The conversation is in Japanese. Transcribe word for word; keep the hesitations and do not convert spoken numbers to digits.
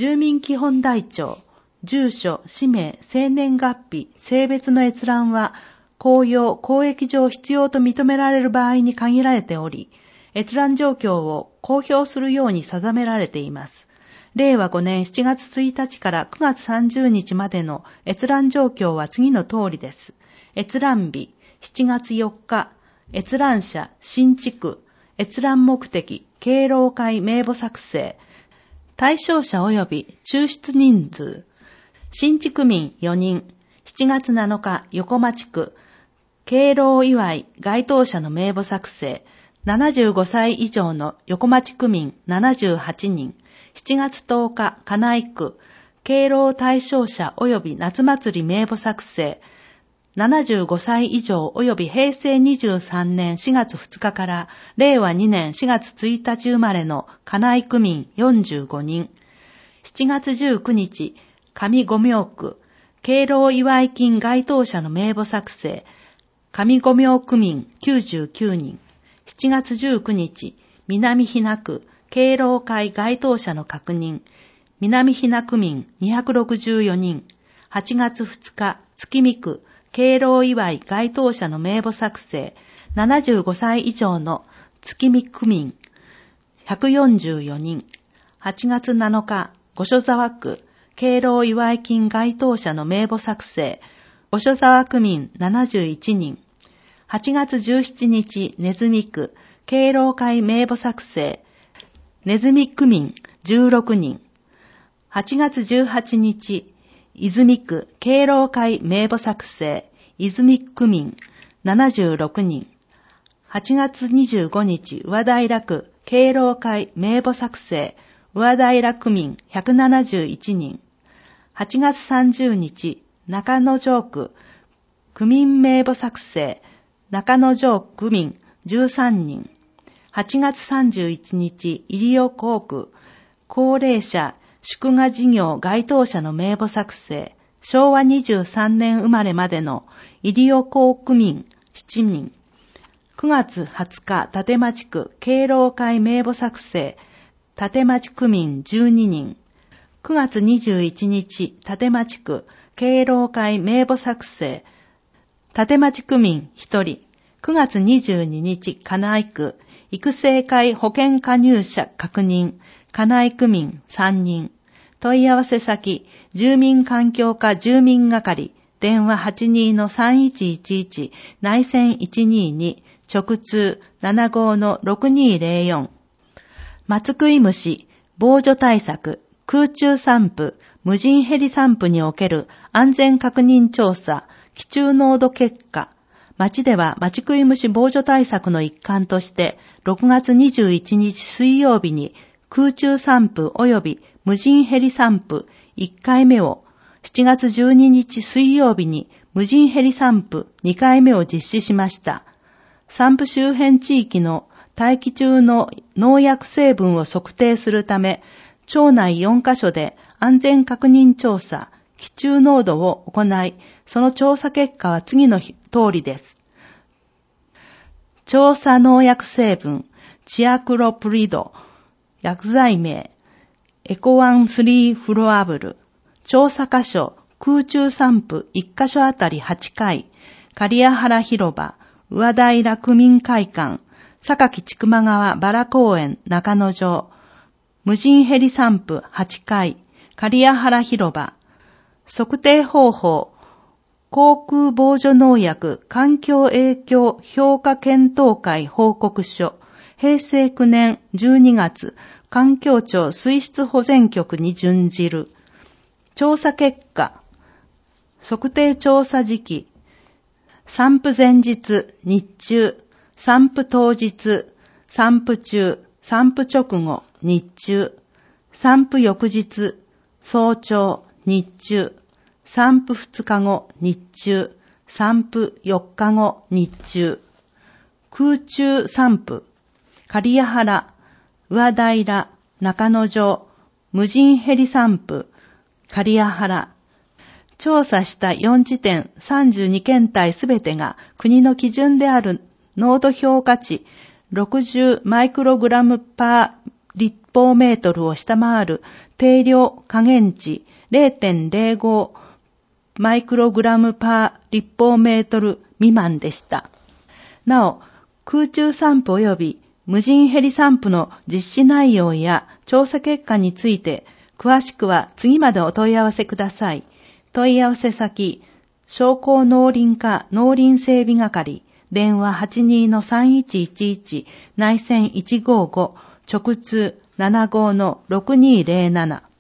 住民基本台帳、住所、氏名、生年月日、性別の閲覧は、公用、公益上必要と認められる場合に限られており、閲覧状況を公表するように定められています。れいわごねんしちがつついたちからくがつさんじゅうにちまでの閲覧状況は次の通りです。閲覧日、しちがつよっか、閲覧者、新築、閲覧目的、敬老会名簿作成、対象者及び抽出人数、新築民よにん、しちがつなのか横町区、敬老祝い該当者の名簿作成、ななじゅうごさい以上の横町区民ななじゅうはちにん、しちがつとおか金井区、敬老対象者及び夏祭り名簿作成、ななじゅうごさい以上及びへいせいにじゅうさんねんしがつふつかかられいわにねんしがつついたち生まれの金井区民よんじゅうごにん、しちがつじゅうくにち上五明区、敬老祝い金該当者の名簿作成、上五明区民きゅうじゅうきゅうにん、しちがつじゅうくにち南ひな区、敬老会該当者の確認、南ひな区民にひゃくろくじゅうよにん、はちがつふつか月見区、敬老祝い該当者の名簿作成、ななじゅうごさい以上の月見区民ひゃくよんじゅうよにん、はちがつなのか五所沢区、敬老祝い金該当者の名簿作成、五所沢区民ななじゅういちにん、はちがつじゅうしちにちねずみ区、敬老会名簿作成、ねずみ区民じゅうろくにん、はちがつじゅうはちにち泉区敬老会名簿作成、泉区民ななじゅうろくにん、はちがつにじゅうごにち上平区敬老会名簿作成、上平区民ひゃくななじゅういちにん、はちがつさんじゅうにち中野城区区民名簿作成、中野城区民じゅうさんにん、はちがつさんじゅういちにち入尾校区高齢者祝賀事業該当者の名簿作成、しょうわにじゅうさんねん生まれまでの入尾校区民しちにん、くがつはつか立町区敬老会名簿作成、立町区民じゅうににん、くがつにじゅういちにち立町区敬老会名簿作成、立町区民ひとり、くがつにじゅうににち金井区育成会保険加入者確認、金井区民さんにん、問い合わせ先、住民環境課住民係、電話 はちにーのさんいちいちいち、内線いちにーに、直通 ななごーのろくにーぜろよん。松食い虫、防除対策、空中散布、無人ヘリ散布における安全確認調査、気中濃度結果、町では町食い虫防除対策の一環として、ろくがつにじゅういちにち水曜日に空中散布及び無人ヘリ散布いっかいめを、しちがつじゅうににち水曜日に無人ヘリ散布にかいめを実施しました。散布周辺地域の大気中の農薬成分を測定するため、町内よんかしょで安全確認調査、気中濃度を行い、その調査結果は次の通りです。調査農薬成分、チアクロプリド、薬剤名、エコワンスリーフロアブル、調査箇所、空中散布いっかしょあたりはちかい、刈谷原広場、上平区民会館、榊千曲川バラ公園中野城、無人ヘリ散布はちかい、刈谷原広場、測定方法、航空防除農薬環境影響評価検討会報告書、へいせいきゅうねんじゅうにがつ、環境庁水質保全局に準じる。調査結果、測定調査時期、散布前日、日中、散布当日、散布中、散布直後、日中、散布翌日、早朝、日中、散布ふつかご、日中、散布よっかご、日中、空中散布、刈谷原、上平、中野城、無人ヘリ散布、刈谷原。調査したよんじてんさんじゅうにけんたいすべてが国の基準である濃度評価値ろくじゅうマイクログラムパー立方メートルを下回る定量下限値 ゼロてんゼロご マイクログラムパー立方メートル未満でした。なお、空中散布及び無人ヘリ散布の実施内容や調査結果について、詳しくは次までお問い合わせください。問い合わせ先、商工農林課農林整備係、電話 はちにーのさんいちいちいち、内線いちごーご、直通 ななごーのろくにーぜろなな。